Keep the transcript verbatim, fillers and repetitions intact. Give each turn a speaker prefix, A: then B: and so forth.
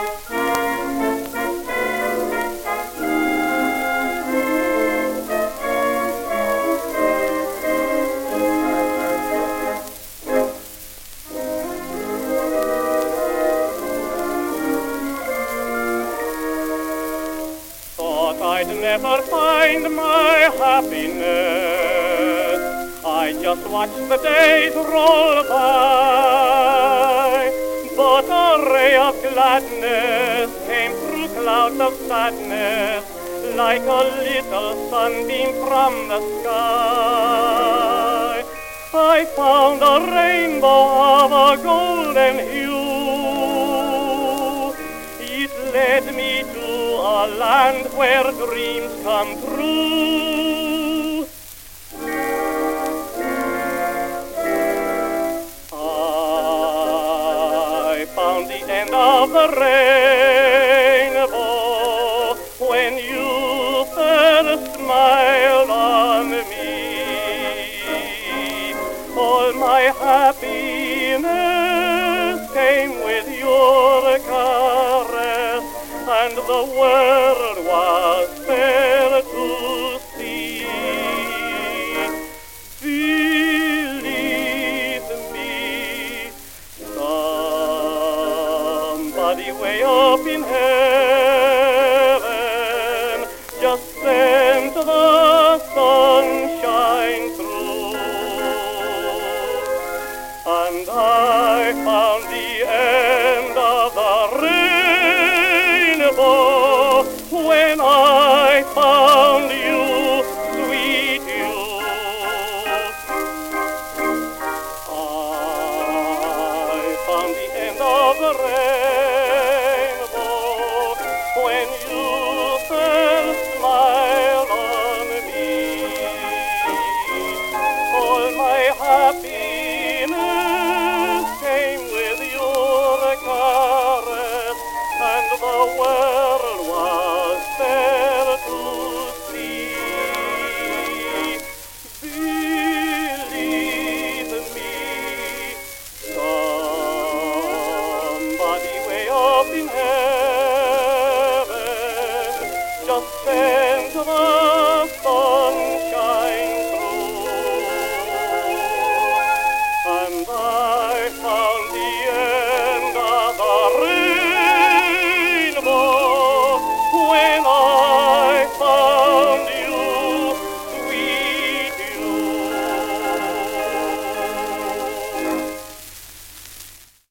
A: I'd never find my happiness. I just watch the days roll by. But a ray of gladness came through clouds of sadness, like a little sunbeam from the sky. I found a rainbow of a golden hue. It led me to a land where dreams come true. I found the end of the rainbow when you first smiled on me. All my happiness came with your caress, and the world was fair to see. Believe me, somebody way up in heaven just sent the sunshine through.